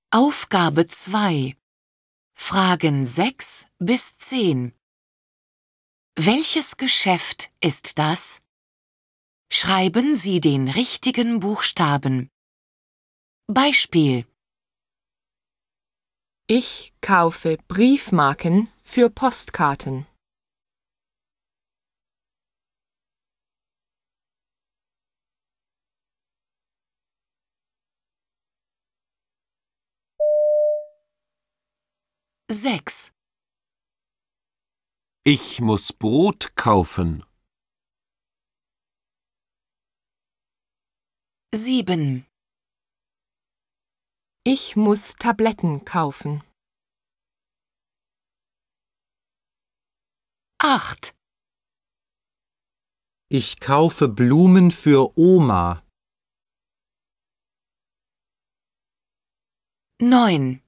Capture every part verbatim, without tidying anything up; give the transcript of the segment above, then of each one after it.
Aufgabe zwei. Fragen sechs bis zehn. Welches Geschäft ist das? Schreiben Sie den richtigen Buchstaben. Beispiel: Ich kaufe Briefmarken für Postkarten. sechs. Ich muss Brot kaufen. sieben. Ich muss Tabletten kaufen. acht. Ich kaufe Blumen für Oma. neun.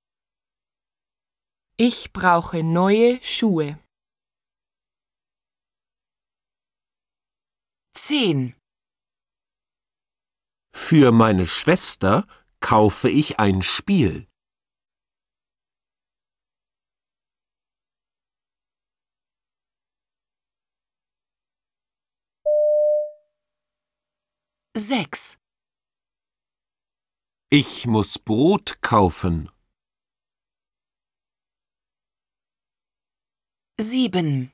Ich brauche neue Schuhe. zehn. Für meine Schwester kaufe ich ein Spiel. sechs. Ich muss Brot kaufen. sieben.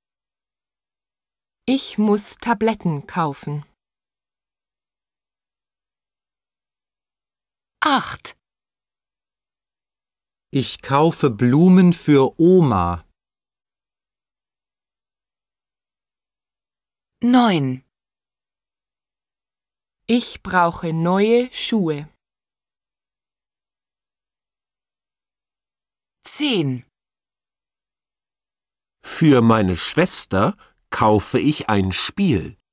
Ich muss Tabletten kaufen. acht. Ich kaufe Blumen für Oma. neun. Ich brauche neue Schuhe. zehn. Für meine Schwester kaufe ich ein Spiel.